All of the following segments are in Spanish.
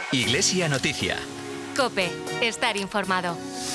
Iglesia Noticia. COPE. Estar informado.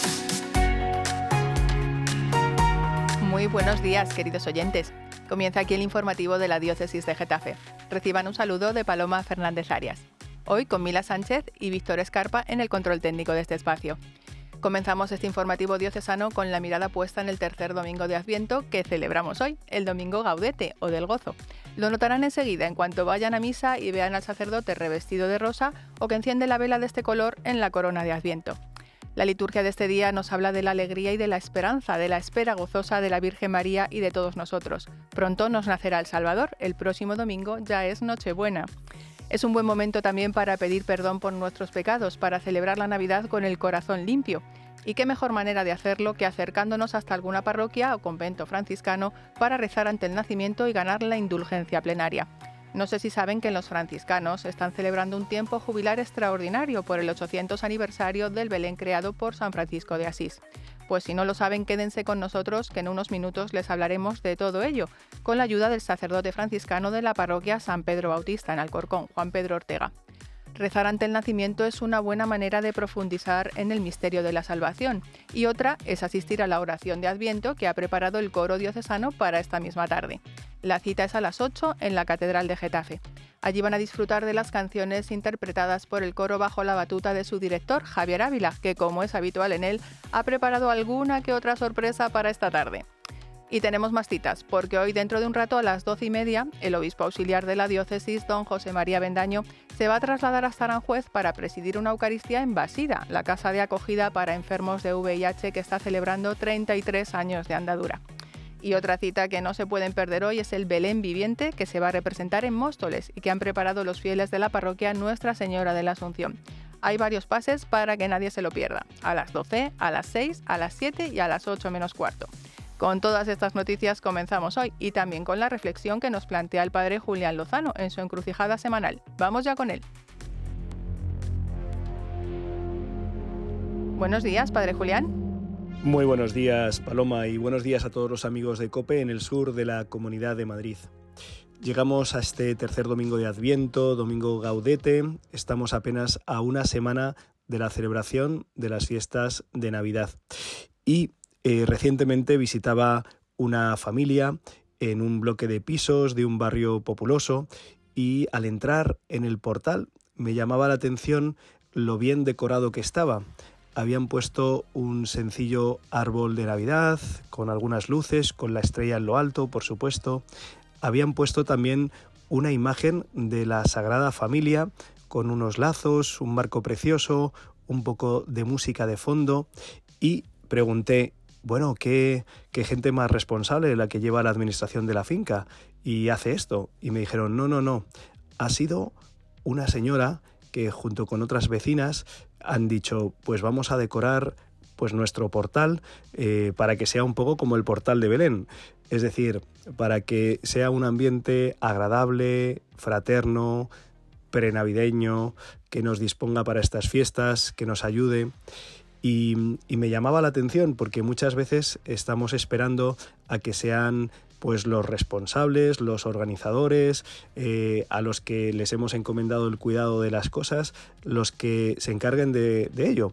Muy buenos días, queridos oyentes. Comienza aquí el informativo de la Diócesis de Getafe. Reciban un saludo de Paloma Fernández Arias. Hoy con Mila Sánchez y Víctor Escarpa en el control técnico de este espacio. Comenzamos este informativo diocesano con la mirada puesta en el tercer domingo de Adviento que celebramos hoy, el domingo Gaudete o del Gozo. Lo notarán enseguida en cuanto vayan a misa y vean al sacerdote revestido de rosa o que enciende la vela de este color en la corona de Adviento. La liturgia de este día nos habla de la alegría y de la esperanza, de la espera gozosa de la Virgen María y de todos nosotros. Pronto nos nacerá el Salvador, el próximo domingo ya es Nochebuena. Es un buen momento también para pedir perdón por nuestros pecados, para celebrar la Navidad con el corazón limpio. Y qué mejor manera de hacerlo que acercándonos hasta alguna parroquia o convento franciscano para rezar ante el nacimiento y ganar la indulgencia plenaria. No sé si saben que los franciscanos están celebrando un tiempo jubilar extraordinario por el 800 aniversario del Belén creado por San Francisco de Asís. Pues si no lo saben, quédense con nosotros que en unos minutos les hablaremos de todo ello, con la ayuda del sacerdote franciscano de la parroquia San Pedro Bautista en Alcorcón, Juan Pedro Ortega. Rezar ante el nacimiento es una buena manera de profundizar en el misterio de la salvación y otra es asistir a la oración de Adviento que ha preparado el coro diocesano para esta misma tarde. La cita es a las 8 en la Catedral de Getafe. Allí van a disfrutar de las canciones interpretadas por el coro bajo la batuta de su director, Javier Ávila, que como es habitual en él, ha preparado alguna que otra sorpresa para esta tarde. Y tenemos más citas, porque hoy dentro de un rato a las 12:30, el obispo auxiliar de la diócesis, don José María Bendaño, se va a trasladar hasta Aranjuez para presidir una Eucaristía en Basida, la casa de acogida para enfermos de VIH que está celebrando 33 años de andadura. Y otra cita que no se pueden perder hoy es el Belén viviente que se va a representar en Móstoles y que han preparado los fieles de la parroquia Nuestra Señora de la Asunción. Hay varios pases para que nadie se lo pierda, a las 12, a las 6, a las 7 y a las 8 menos cuarto. Con todas estas noticias comenzamos hoy y también con la reflexión que nos plantea el padre Julián Lozano en su encrucijada semanal. Vamos ya con él. Buenos días, padre Julián. Muy buenos días, Paloma, y buenos días a todos los amigos de COPE en el sur de la Comunidad de Madrid. Llegamos a este tercer domingo de Adviento, domingo Gaudete. Estamos apenas a una semana de la celebración de las fiestas de Navidad. Y recientemente visitaba una familia en un bloque de pisos de un barrio populoso y al entrar en el portal me llamaba la atención lo bien decorado que estaba. Habían puesto un sencillo árbol de Navidad con algunas luces, con la estrella en lo alto, por supuesto. Habían puesto también una imagen de la Sagrada Familia con unos lazos, un marco precioso, un poco de música de fondo y pregunté, bueno, ¿qué gente más responsable la que lleva la administración de la finca y hace esto? Y me dijeron, no, ha sido una señora que junto con otras vecinas han dicho, pues vamos a decorar pues nuestro portal para que sea un poco como el portal de Belén. Es decir, para que sea un ambiente agradable, fraterno, prenavideño, que nos disponga para estas fiestas, que nos ayude. Y me llamaba la atención porque muchas veces estamos esperando a que sean pues los responsables, los organizadores, a los que les hemos encomendado el cuidado de las cosas, los que se encarguen de ello.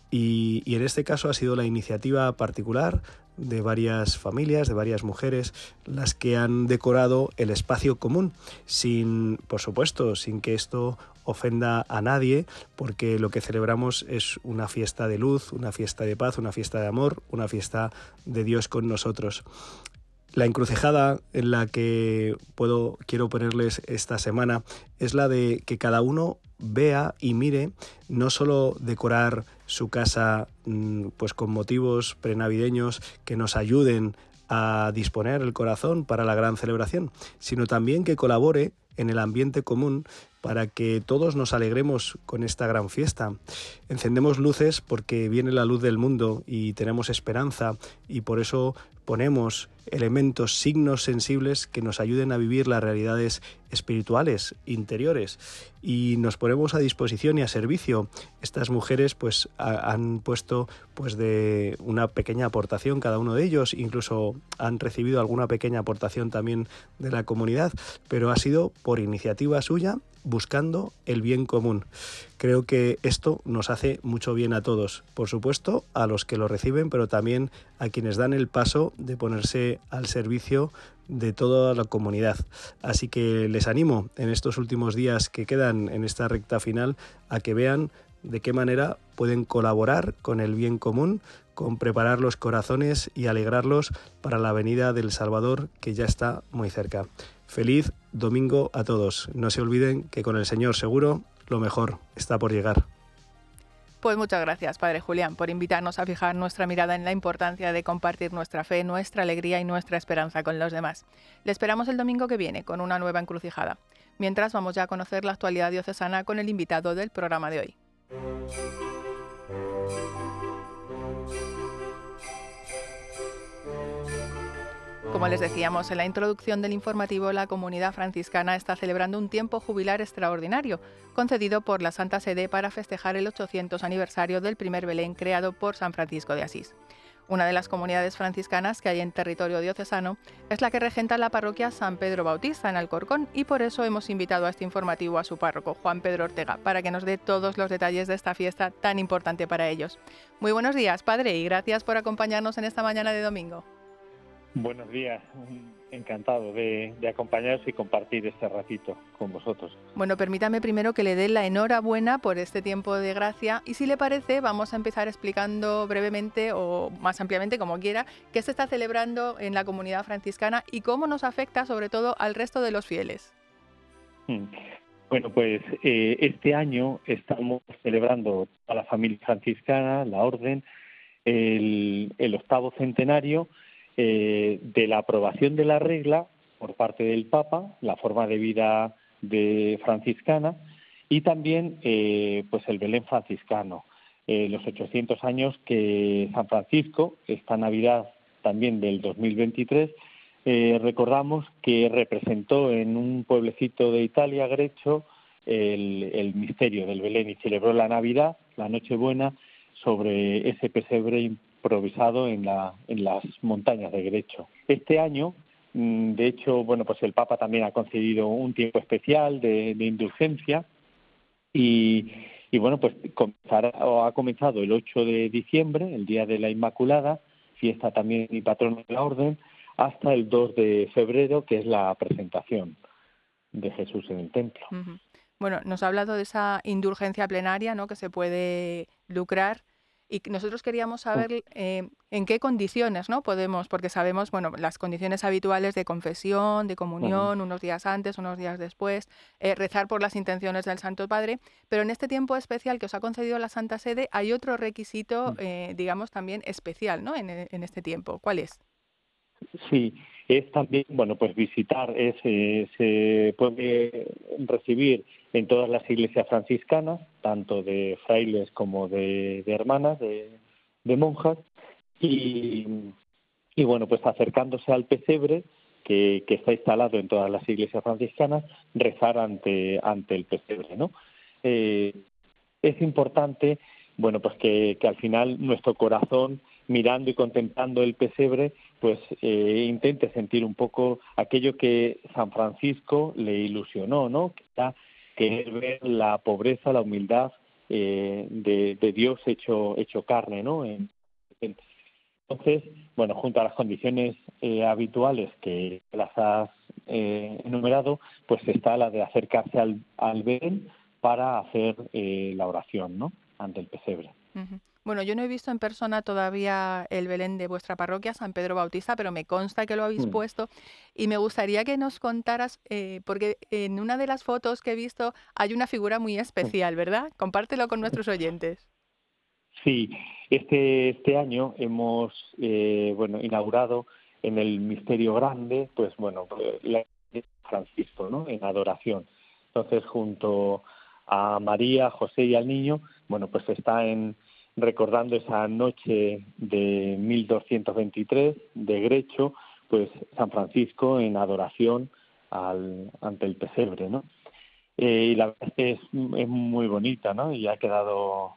Y en este caso ha sido la iniciativa particular de varias familias, de varias mujeres, las que han decorado el espacio común, por supuesto, sin que esto ofenda a nadie, porque lo que celebramos es una fiesta de luz, una fiesta de paz, una fiesta de amor, una fiesta de Dios con nosotros. La encrucijada en la que quiero ponerles esta semana es la de que cada uno vea y mire no solo decorar su casa pues con motivos prenavideños que nos ayuden a disponer el corazón para la gran celebración, sino también que colabore en el ambiente común para que todos nos alegremos con esta gran fiesta. Encendemos luces porque viene la luz del mundo y tenemos esperanza y por eso ponemos elementos, signos sensibles que nos ayuden a vivir las realidades espirituales, interiores, y nos ponemos a disposición y a servicio. Estas mujeres pues han puesto pues de una pequeña aportación cada uno de ellos, incluso han recibido alguna pequeña aportación también de la comunidad, pero ha sido por iniciativa suya buscando el bien común. Creo que esto nos hace mucho bien a todos, por supuesto a los que lo reciben, pero también a quienes dan el paso de ponerse al servicio de toda la comunidad. Así que les animo en estos últimos días que quedan en esta recta final a que vean de qué manera pueden colaborar con el bien común, con preparar los corazones y alegrarlos para la venida del Salvador, que ya está muy cerca. Feliz domingo a todos. No se olviden que con el Señor seguro lo mejor está por llegar. Pues muchas gracias, Padre Julián, por invitarnos a fijar nuestra mirada en la importancia de compartir nuestra fe, nuestra alegría y nuestra esperanza con los demás. Le esperamos el domingo que viene con una nueva encrucijada. Mientras, vamos ya a conocer la actualidad diocesana con el invitado del programa de hoy. Como les decíamos en la introducción del informativo, la comunidad franciscana está celebrando un tiempo jubilar extraordinario, concedido por la Santa Sede para festejar el 800 aniversario del primer Belén creado por San Francisco de Asís. Una de las comunidades franciscanas que hay en territorio diocesano es la que regenta la parroquia San Pedro Bautista en Alcorcón, y por eso hemos invitado a este informativo a su párroco, Juan Pedro Ortega, para que nos dé todos los detalles de esta fiesta tan importante para ellos. Muy buenos días, padre, y gracias por acompañarnos en esta mañana de domingo. Buenos días, encantado de acompañaros y compartir este ratito con vosotros. Bueno, permítame primero que le dé la enhorabuena por este tiempo de gracia, y si le parece vamos a empezar explicando brevemente o más ampliamente, como quiera, qué se está celebrando en la comunidad franciscana y cómo nos afecta sobre todo al resto de los fieles. Bueno, pues este año estamos celebrando a la familia franciscana, la orden, el 8º centenario de la aprobación de la regla por parte del Papa, la forma de vida franciscana, y también pues el Belén franciscano, los 800 años que San Francisco, esta Navidad también del 2023, recordamos que representó en un pueblecito de Italia, Grecho, el misterio del Belén, y celebró la Navidad, la Nochebuena, sobre ese pesebre improvisado en las montañas de Grecho. Este año, de hecho, bueno, pues el Papa también ha concedido un tiempo especial de indulgencia y bueno, pues ha comenzado el 8 de diciembre, el Día de la Inmaculada, fiesta también y patrón de la Orden, hasta el 2 de febrero, que es la presentación de Jesús en el templo. Uh-huh. Bueno, nos ha hablado de esa indulgencia plenaria, ¿no?, que se puede lucrar. Y nosotros queríamos saber en qué condiciones, ¿no?, podemos, porque sabemos, bueno, las condiciones habituales de confesión, de comunión, unos días antes, unos días después, rezar por las intenciones del Santo Padre, pero en este tiempo especial que os ha concedido la Santa Sede hay otro requisito, digamos, también especial, ¿no?, en este tiempo. ¿Cuál es? Sí, es también, bueno, pues visitar, se puede recibir en todas las iglesias franciscanas, tanto de frailes como de hermanas, de monjas, y bueno, pues acercándose al pesebre que está instalado en todas las iglesias franciscanas, rezar ante el pesebre, ¿no? Es importante, bueno, pues que al final nuestro corazón, mirando y contemplando el pesebre, pues intente sentir un poco aquello que San Francisco le ilusionó, ¿no? Que era querer ver la pobreza, la humildad de Dios hecho carne, ¿no? Entonces, bueno, junto a las condiciones habituales que las has enumerado, pues está la de acercarse al Belén para hacer la oración, ¿no?, ante el pesebre. Uh-huh. Bueno, yo no he visto en persona todavía el Belén de vuestra parroquia, San Pedro Bautista, pero me consta que lo habéis puesto, y me gustaría que nos contaras, porque en una de las fotos que he visto hay una figura muy especial, ¿verdad? Compártelo con nuestros oyentes. Sí, este año hemos inaugurado en el Misterio Grande, pues bueno, la de Francisco, ¿no?, en adoración. Entonces, junto a María, José y al Niño, bueno, pues está recordando esa noche de 1223 de Grecho, pues San Francisco en adoración ante el pesebre, ¿no? Y la verdad es que es muy bonita, ¿no? Y ha quedado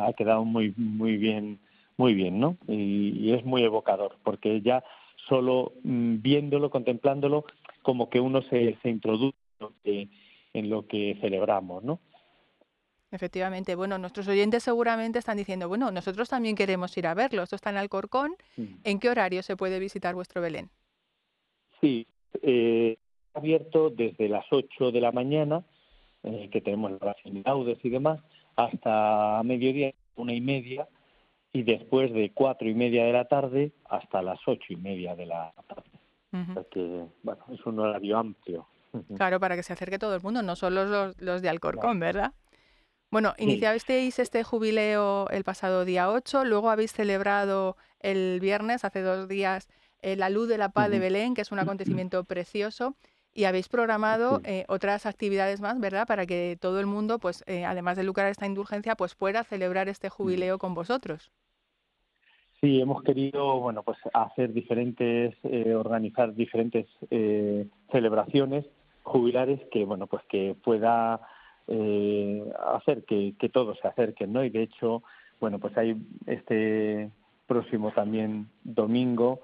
muy bien, ¿no? Y es muy evocador, porque ya solo viéndolo, contemplándolo, como que uno se introduce lo que celebramos, ¿no? Efectivamente. Bueno, nuestros oyentes seguramente están diciendo, bueno, nosotros también queremos ir a verlo. Esto está en Alcorcón. ¿En qué horario se puede visitar vuestro Belén? Sí, abierto desde las 8 de la mañana, que tenemos las laudes y demás, hasta mediodía, 1:30, y después de 4:30 de la tarde hasta las 8:30 de la tarde. O sea que, bueno, es un horario amplio. Claro, para que se acerque todo el mundo, no solo los de Alcorcón, Claro. ¿verdad? Bueno, iniciasteis este jubileo el pasado día 8, luego habéis celebrado el viernes, hace 2 días, la Luz de la Paz de Belén, que es un acontecimiento precioso, y habéis programado Sí. otras actividades más, ¿verdad? Para que todo el mundo, pues además de lucrar esta indulgencia, pues pueda celebrar este jubileo con vosotros. Sí, hemos querido, bueno, pues hacer organizar diferentes celebraciones jubilares que, bueno, pues que pueda hacer que todos se acerquen, ¿no? Y de hecho, bueno, pues hay este próximo también domingo,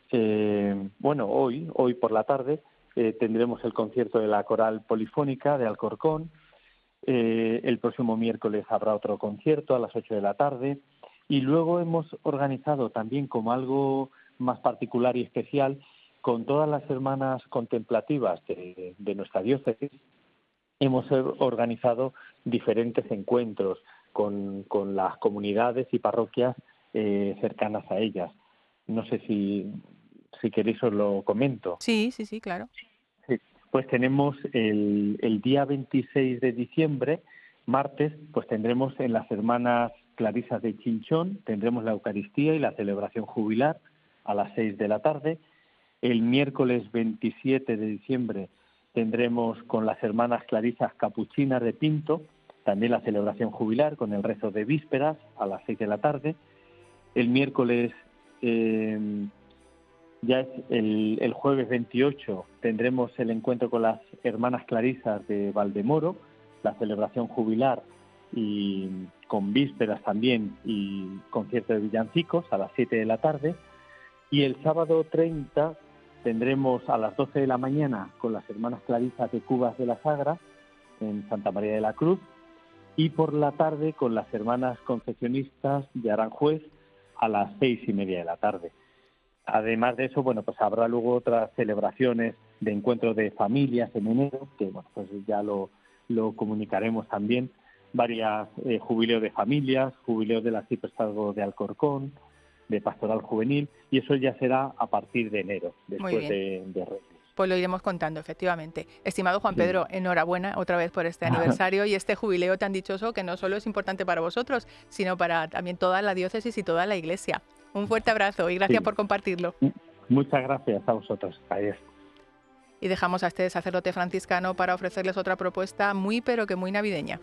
hoy por la tarde tendremos el concierto de la Coral Polifónica de Alcorcón. El próximo miércoles habrá otro concierto a las 8 de la tarde. Y luego hemos organizado también, como algo más particular y especial, con todas las hermanas contemplativas de nuestra diócesis, hemos organizado diferentes encuentros con las comunidades y parroquias cercanas a ellas. No sé si queréis os lo comento. Sí, claro. Sí. Pues tenemos el día 26 de diciembre, martes, pues tendremos en las hermanas Clarisas de Chinchón, tendremos la Eucaristía y la celebración jubilar a las 6 de la tarde. El miércoles 27 de diciembre tendremos con las hermanas Clarisas Capuchinas de Pinto también la celebración jubilar con el rezo de vísperas a las 6 de la tarde. El miércoles, ya es el jueves 28, tendremos el encuentro con las hermanas Clarisas de Valdemoro, la celebración jubilar y con vísperas también y concierto de villancicos a las 7 de la tarde. Y el sábado 30 tendremos a las 12 de la mañana con las hermanas Clarisas de Cubas de la Sagra en Santa María de la Cruz, y por la tarde con las hermanas concesionistas de Aranjuez a las 6:30 de la tarde. Además de eso, bueno, pues habrá luego otras celebraciones de encuentros de familias en enero, que bueno, pues ya lo comunicaremos también, varias jubileos de familias, jubileos del arciprestazgo de Alcorcón, de Pastoral Juvenil, y eso ya será a partir de enero, después de Reyes. Pues lo iremos contando, efectivamente. Estimado Juan Pedro, enhorabuena otra vez por este aniversario y este jubileo tan dichoso que no solo es importante para vosotros, sino para también toda la diócesis y toda la Iglesia. Un fuerte abrazo y gracias por compartirlo. Muchas gracias a vosotros. Adiós. Y dejamos a este sacerdote franciscano para ofrecerles otra propuesta muy pero que muy navideña.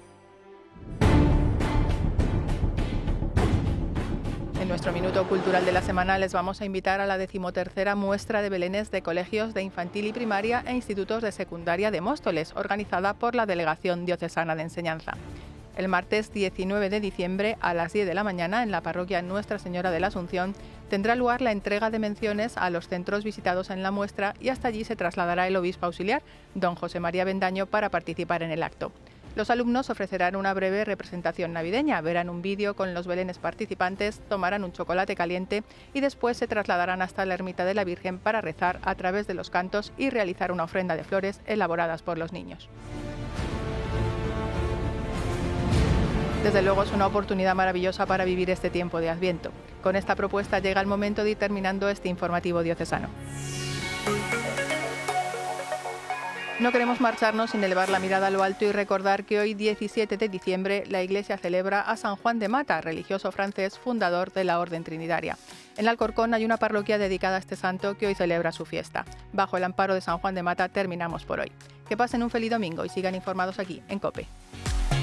En nuestro Minuto Cultural de la Semana les vamos a invitar a la 13ª muestra de belenes de colegios de infantil y primaria e institutos de secundaria de Móstoles, organizada por la Delegación Diocesana de Enseñanza. El martes 19 de diciembre a las 10 de la mañana en la parroquia Nuestra Señora de la Asunción tendrá lugar la entrega de menciones a los centros visitados en la muestra y hasta allí se trasladará el obispo auxiliar, don José María Bendaño, para participar en el acto. Los alumnos ofrecerán una breve representación navideña, verán un vídeo con los belenes participantes, tomarán un chocolate caliente y después se trasladarán hasta la ermita de la Virgen para rezar a través de los cantos y realizar una ofrenda de flores elaboradas por los niños. Desde luego es una oportunidad maravillosa para vivir este tiempo de Adviento. Con esta propuesta llega el momento de ir terminando este informativo diocesano. No queremos marcharnos sin elevar la mirada a lo alto y recordar que hoy, 17 de diciembre, la Iglesia celebra a San Juan de Mata, religioso francés, fundador de la Orden Trinitaria. En Alcorcón hay una parroquia dedicada a este santo que hoy celebra su fiesta. Bajo el amparo de San Juan de Mata terminamos por hoy. Que pasen un feliz domingo y sigan informados aquí en COPE.